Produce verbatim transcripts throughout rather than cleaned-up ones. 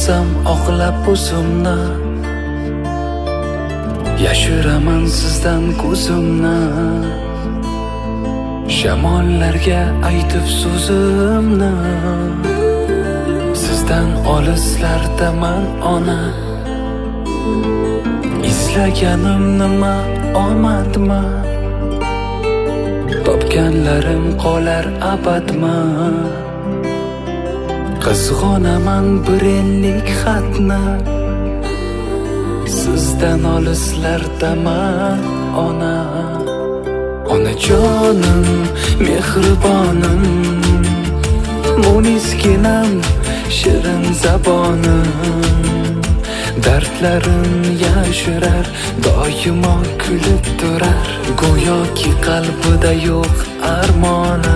Yo'qolsam oqlab o'zimni, yashiraman sizdan ko'zimni. Shamollarga aytib so'zimni, sizdan olislardaman ona. Izlaganim nima omadmi, topganlarim qolar abadmi. Qizg'onaman bir enlik xatni, sizdan olislardaman ona. Onajonim, mehribonim, muniskinam, shirin zabonim. Dardlarim yashirar, doimo kulib turar, go'yoki qalbida yo'q armoni.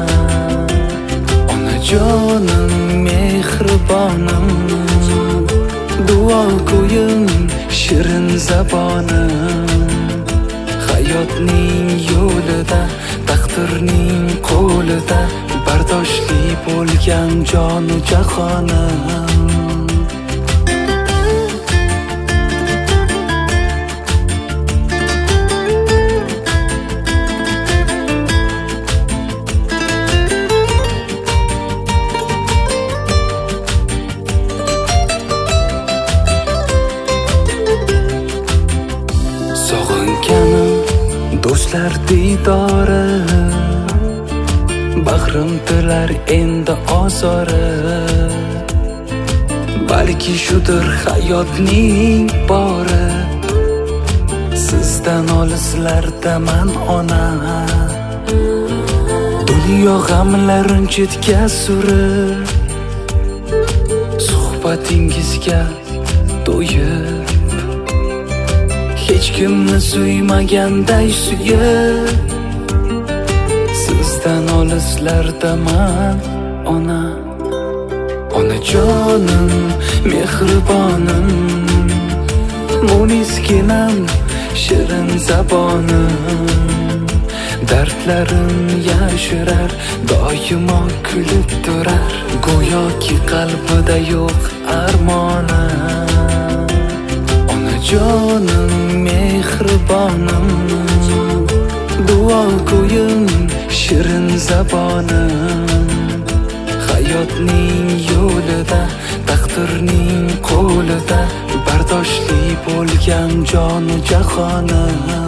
Onajonim, mehribonim, duo go'yim, shirin zabonim. Hayotning yo'lida, taqdirning qo'lida, bardoshli bo'lgan jonu jahonim. Do'stlar diydori, bag'rim tilar endi ozori. Balki shudir hayotning bori, sizdan olislardaman ona. Dunyo g'amlarin chetga surib, suhbatingizga to'yib, hech kimni suymaganday suyib, sizdan olislardaman ona. Onajonim, mehribonim, muniskinam, shirin zabonim. Dardlarim yashirar, doimo kulib turar, go'yoki qalbida yo'q armoni. Onajonim, mehribonim, duo go'yim, shirin zabonim. Hayotning yo'lida, taqdirning qo'lida, bardoshli bo'lgan jonu jahonim.